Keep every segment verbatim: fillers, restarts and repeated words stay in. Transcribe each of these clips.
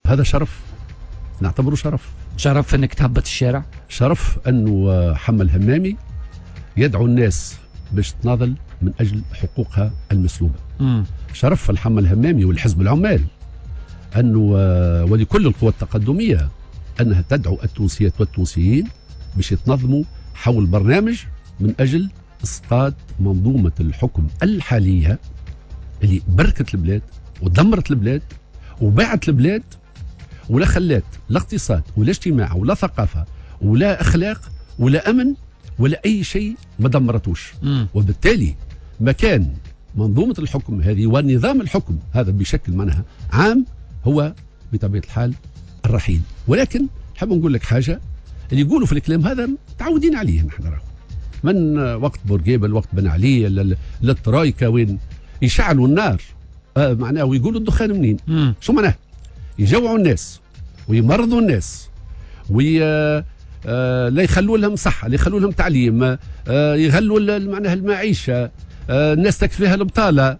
هذا شرف، نعتبره شرف. شرف انك تهبط الشارع، شرف انه حمى الهمامي يدعو الناس باش تناضل من اجل حقوقها المسلوبه. مم. شرف الحمى الهمامي والحزب العمال انه ولكل القوى التقدميه انها تدعو التونسيات والتونسيين باش يتنظموا حول برنامج من اجل اسقاط منظومه الحكم الحاليه اللي بركت البلاد ودمرت البلاد وباعت البلاد ولا خلات لا اقتصاد ولا اجتماع ولا ثقافه ولا اخلاق ولا امن ولا اي شيء ما دمرتوش. مم. وبالتالي مكان منظومه الحكم هذه ونظام الحكم هذا بشكل معناها عام هو بطبيعه الحال الرحيل. ولكن حاب نقول لك حاجه، اللي يقولوا في الكلام هذا متعودين عليه نحن راهو من وقت بورقيبه لوقت بن علي للترايكا وين يشعلوا النار آه معناه ويقولوا الدخان منين. مم. شو معناه؟ يجوعوا الناس ويمرضوا الناس وي آه لا يخلوا لهم صحه، لا يخلوا لهم تعليم، آه يغلوا معناها المعيشه، آه الناس تكفيها البطاله،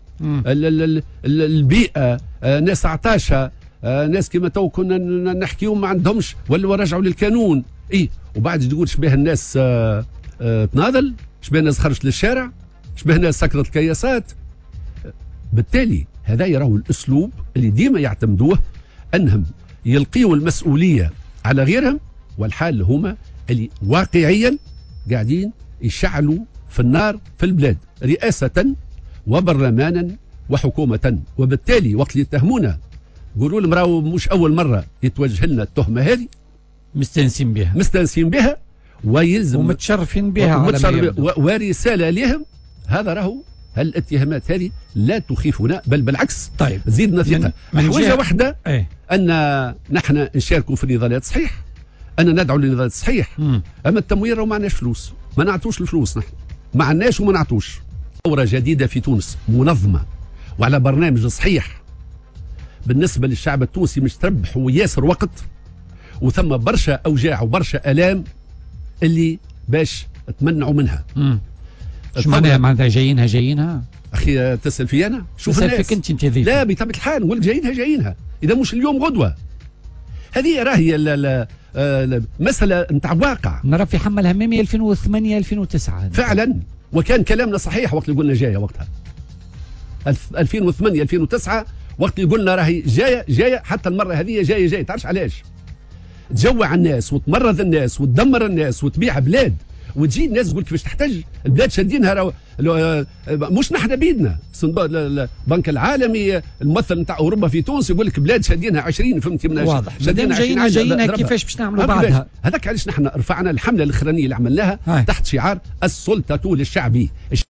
البيئه، آه ناس عطاشه، آه ناس كما تو كنا نحكيهم ما عندهمش ولا رجعوا للقانون. اي وبعد تقول شبه الناس آه آه تناضل، شبه الناس خرجت للشارع، شبه الناس سكرت الكياسات. بالتالي هذا يراه الاسلوب اللي ديما يعتمدوه انهم يلقيوا المسؤوليه على غيرهم، والحال هما اللي واقعيا قاعدين يشعلوا في النار في البلاد رئاسه وبرلمانا وحكومه. وبالتالي وقت اللي يتهمونا يقولوا لهم راهو مش اول مره يتوجه لنا التهمه هذه، مستانسين بها مستانسين بها ويلزم ومتشرفين بها على ورساله لهم. هذا راهو هالاتهامات هذه لا تخيفنا بل بالعكس طيب زيدنا ثقه. حاجه واحده ايه؟ ان نحن نشاركوا في النضالات صحيح، ان ندعو للنضالات صحيح. مم. اما التمويل راه ما عندناش فلوس، ما نعطوش الفلوس، نحن ما عندناش وما نعطوش. ثوره جديده في تونس منظمه وعلى برنامج صحيح بالنسبه للشعب التونسي، مش تربح وياسر وقت وثم برشا اوجاع وبرشا الام اللي باش تمنعوا منها. امم شو معناها معناتها جايينها جايينها اخي تسال في انا شوف الناس انت انت لا بطبيعه الحال نقول جايينها جايينها اذا مش اليوم غدوه. هذه راهي مساله نتاع واقع. نرى في حمى الهمامي ألفين وثمانية ألفين وتسعة فعلا، وكان كلامنا صحيح وقت اللي قلنا جايه وقتها ألفين وثمانية ألفين وتسعة وقت اللي قلنا راهي جايه جايه. حتى المره هذه جايه جايه تعرفش علاش؟ تجوع الناس وتمرض الناس وتدمر الناس وتبيع بلاد وتجي الناس تقول كيفاش تحتاج البلاد شادينها رو... لو... مش نحن بيدنا. البنك العالمي الممثل نتاع اوروبا في تونس يقول لك بلاد شادينها عشرين فهمتي من واضح شادينها جايينها جايينها كيفاش باش نعملوا بعدها. هذاك علاش نحن رفعنا الحمله الاخرانيه اللي عملناها تحت شعار السلطه للشعب.